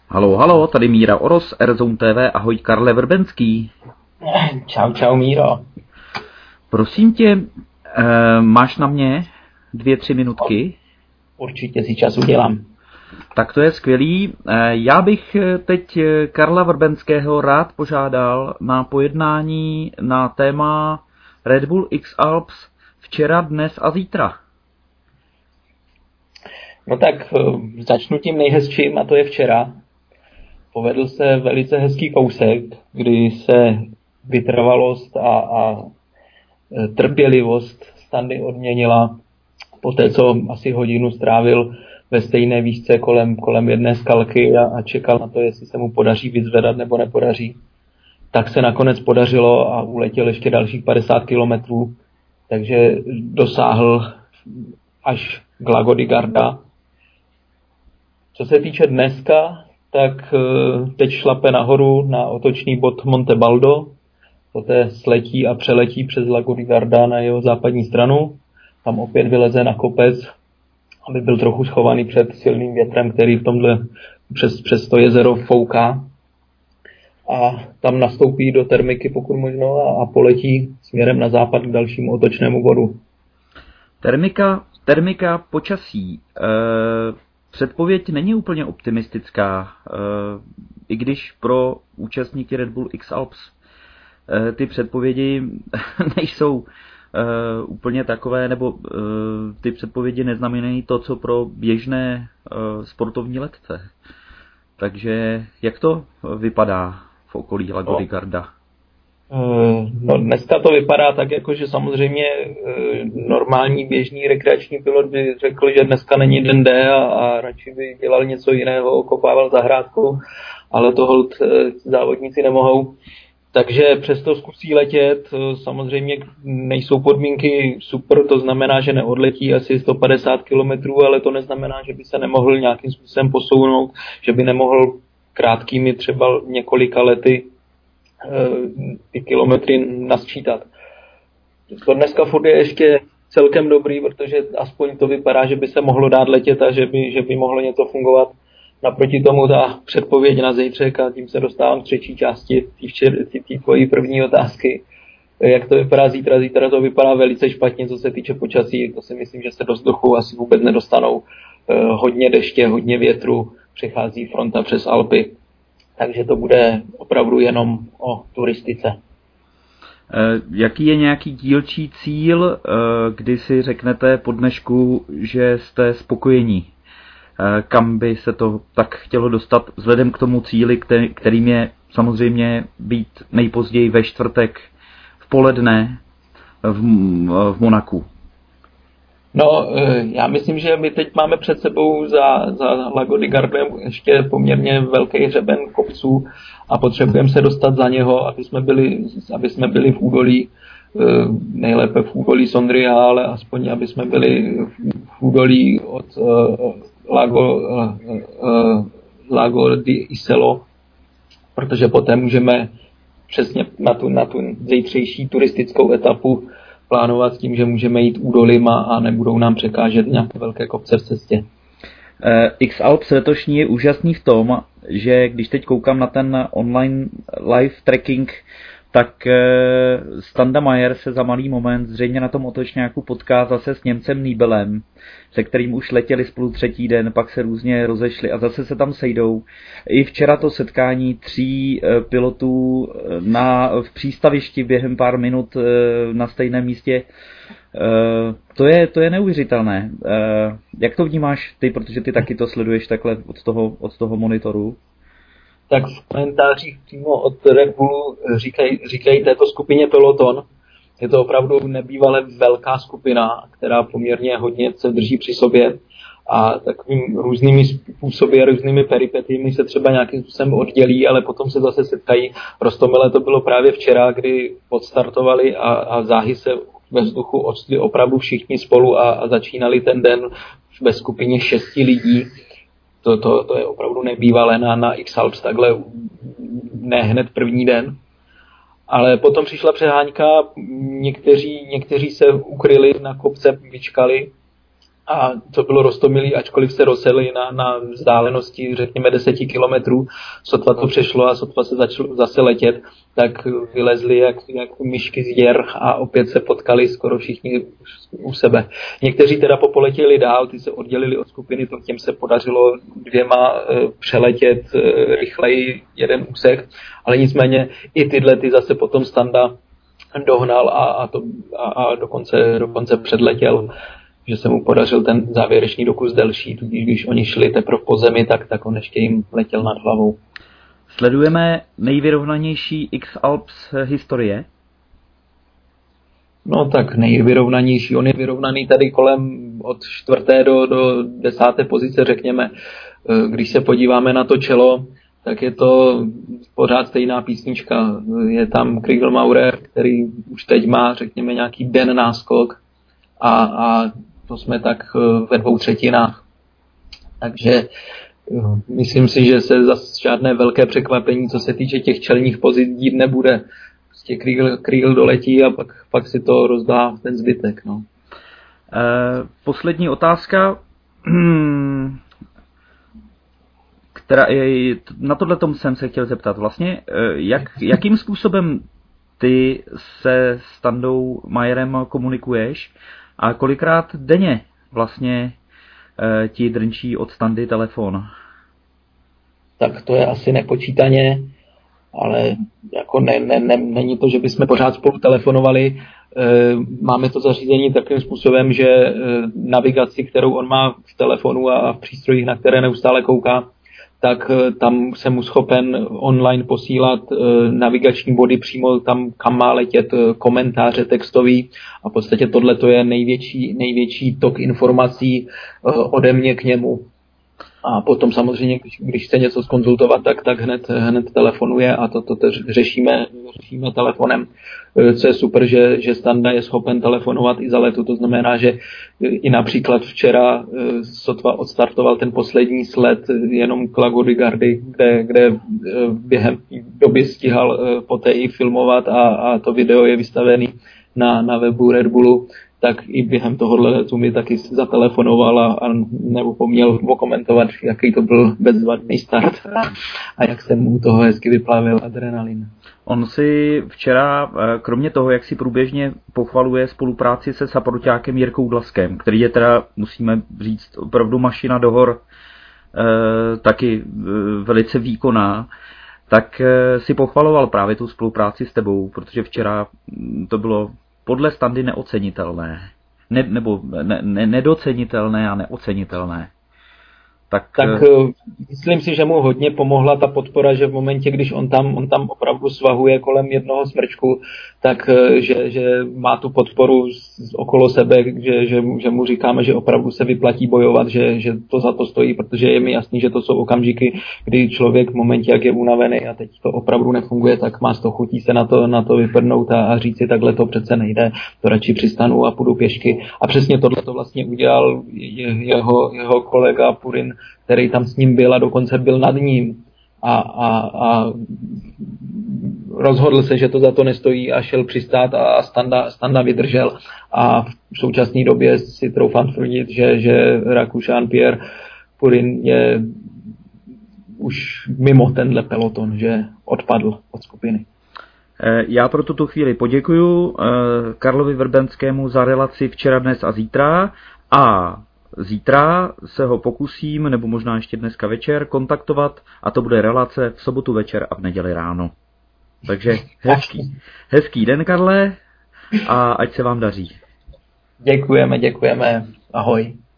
Halo, halo, tady Míra Oros, RZone TV, ahoj Karle Vrbenský. Čau Míro. Prosím tě, máš na mě 2-3 minutky? Určitě si čas udělám. Tak to je skvělý. Já bych teď Karla Vrbenského rád požádal na pojednání na téma Red Bull X Alps včera, dnes a zítra. No tak začnu tím nejhezčím, a to je včera. Povedl se velice hezký kousek, kdy se vytrvalost a trpělivost Standy odměnila po té, co asi hodinu strávil ve stejné výšce kolem jedné skalky a čekal na to, jestli se mu podaří vyzvedat nebo nepodaří. Tak se nakonec podařilo a uletěl ještě dalších 50 kilometrů, takže dosáhl až k Lago di Garda. Co se týče dneska, tak teď šlape nahoru na otočný bod Monte Baldo, poté sletí a přeletí přes Lago di Garda na jeho západní stranu. Tam opět vyleze na kopec, aby byl trochu schovaný před silným větrem, který v tomhle přes to jezero fouká. A tam nastoupí do termiky pokud možno a poletí směrem na západ k dalšímu otočnému bodu. Termika počasí. Předpověď není úplně optimistická, i když pro účastníky Red Bull X Alps ty předpovědi nejsou úplně takové, nebo ty předpovědi neznamenají to, co pro běžné sportovní letce. Takže jak to vypadá v okolí Lago di Garda? No dneska to vypadá tak, jako že samozřejmě normální běžný rekreační pilot by řekl, že dneska není den D a radši by dělal něco jiného, okopával zahrádku, ale to holt závodníci nemohou. Takže přesto zkusí letět, samozřejmě nejsou podmínky super, to znamená, že neodletí asi 150 kilometrů, ale to neznamená, že by se nemohl nějakým způsobem posunout, že by nemohl krátkými třeba několika lety ty kilometry nasčítat. To dneska furt je ještě celkem dobrý, protože aspoň to vypadá, že by se mohlo dát letět a že by mohlo něco fungovat. Naproti tomu ta předpověď na zítřek, a tím se dostávám k třetí části té tvojí první otázky. Jak to vypadá zítra? Zítra to vypadá velice špatně, co se týče počasí. To si myslím, že se do vzduchu asi vůbec nedostanou. Hodně deště, hodně větru, přechází fronta přes Alpy. Takže to bude opravdu jenom o turistice. Jaký je nějaký dílčí cíl, kdy si řeknete po dnešku, že jste spokojení? Kam by se to tak chtělo dostat vzhledem k tomu cíli, kterým je samozřejmě být nejpozději ve čtvrtek v poledne v Monaku? No, já myslím, že my teď máme před sebou za Lago di Gardem ještě poměrně velký hřeben kopců a potřebujeme se dostat za něho, aby jsme byli v údolí, nejlépe v údolí Sondria, ale aspoň aby jsme byli v údolí od Lago di Iselo, protože poté můžeme přesně na tu zítřejší turistickou etapu plánovat s tím, že můžeme jít údolím a nebudou nám překážet nějaké velké kopce v cestě. X Alps letošní je úžasný v tom, že když teď koukám na ten online live tracking, tak Standa Mayer se za malý moment zřejmě na tom otočňáku potká zase s Němcem Nibelem, se kterým už letěli spolu třetí den, pak se různě rozešli a zase se tam sejdou. I včera to setkání 3 pilotů v přístavišti během pár minut na stejném místě, to je neuvěřitelné. Jak to vnímáš ty, protože ty taky to sleduješ takhle od toho monitoru? Tak v komentářích přímo od Red Bullu říkají této skupině peloton. Je to opravdu nebývale velká skupina, která poměrně hodně se drží při sobě a takovým různými způsoby a různými peripetiemi se třeba nějakým způsobem oddělí, ale potom se zase setkají. Roztomile to bylo právě včera, kdy odstartovali a záhy se ve vzduchu odstli opravdu všichni spolu a začínali ten den ve skupině 6 lidí. To je opravdu nebývalé na X Alps, takhle ne hned první den. Ale potom přišla přeháňka, někteří se ukryli na kopce, vyčkali a to bylo roztomilý, ačkoliv se rozjeli na vzdálenosti, řekněme 10 kilometrů, sotva to přešlo a sotva se začalo zase letět, tak vylezli jak myšky z děr a opět se potkali skoro všichni u sebe. Někteří teda popoletěli dál, ty se oddělili od skupiny, to těm se podařilo 2 přeletět rychleji jeden úsek, ale nicméně i tyhle ty zase potom Standa dohnal a dokonce předletěl, že se mu podařil ten závěrečný dokus delší, tudíž když oni šli teprve po zemi, tak on ještě jim letěl nad hlavou. Sledujeme nejvyrovnanější X-Alps historie? No tak nejvyrovnanější. On je vyrovnaný tady kolem od 4. do 10. pozice, řekněme. Když se podíváme na to čelo, tak je to pořád stejná písnička. Je tam Kriegel Maurer, který už teď má, řekněme, nějaký den náskok a to jsme tak ve 2/3. Takže myslím si, že se zase žádné velké překvapení, co se týče těch čelních pozic, dít nebude. Prostě Kriegel doletí a pak si to rozdá ten zbytek. No. Poslední otázka, která je, na tohletom jsem se chtěl zeptat. Vlastně, jakým způsobem ty se Standou Mayerem komunikuješ a kolikrát denně vlastně ti drnčí od Standy telefon? Tak to je asi nepočítaně, ale jako není to, že bychom pořád spolu telefonovali. Máme to zařízení takovým způsobem, že navigaci, kterou on má v telefonu a v přístrojích, na které neustále kouká, tak tam jsem mu schopen online posílat navigační body přímo tam, kam má letět, komentáře textový a v podstatě tohle to je největší tok informací ode mě k němu. A potom samozřejmě, když chce něco zkonzultovat, tak hned telefonuje a to řešíme telefonem. Co je super, že Standa je schopen telefonovat i za letu, to znamená, že i například včera sotva odstartoval ten poslední sled jenom k Lago di Gardi, kde během doby stihal poté i filmovat a to video je vystavený na webu Red Bullu, tak i během tohohle letu mi taky zatelefonoval a neopomněl okomentovat, jaký to byl bezvadný start a jak jsem mu toho hezky vyplavil adrenalin. On si včera, kromě toho, jak si průběžně pochvaluje spolupráci se saproťákem Jirkou Dlaskem, který je teda, musíme říct, opravdu mašina do hor, taky velice výkonná, tak si pochvaloval právě tu spolupráci s tebou, protože včera to bylo podle Standy neocenitelné. Nedocenitelné a neocenitelné. Tak myslím si, že mu hodně pomohla ta podpora, že v momentě, když on tam opravdu svahuje kolem jednoho smrčku, tak že má tu podporu okolo sebe, že mu říkáme, že opravdu se vyplatí bojovat, že to za to stojí, protože je mi jasný, že to jsou okamžiky, kdy člověk v momentě, jak je unavený a teď to opravdu nefunguje, tak má 100 chutí se na to vyprdnout a říct si, takhle to přece nejde, to radši přistanu a půjdu pěšky. A přesně tohle to vlastně udělal jeho kolega Purin, který tam s ním byl a dokonce byl nad ním a rozhodl se, že to za to nestojí a šel přistát a Standa vydržel a v současné době si troufám tvrdit, že Rakušan Pierre Purin je už mimo tenhle peloton, že odpadl od skupiny. Já pro tuto chvíli poděkuju Karlovi Vrbenskému za relaci včera, dnes a zítra a zítra se ho pokusím, nebo možná ještě dneska večer, kontaktovat a to bude relace v sobotu večer a v neděli ráno. Takže hezký den, Karle, a ať se vám daří. Děkujeme, ahoj.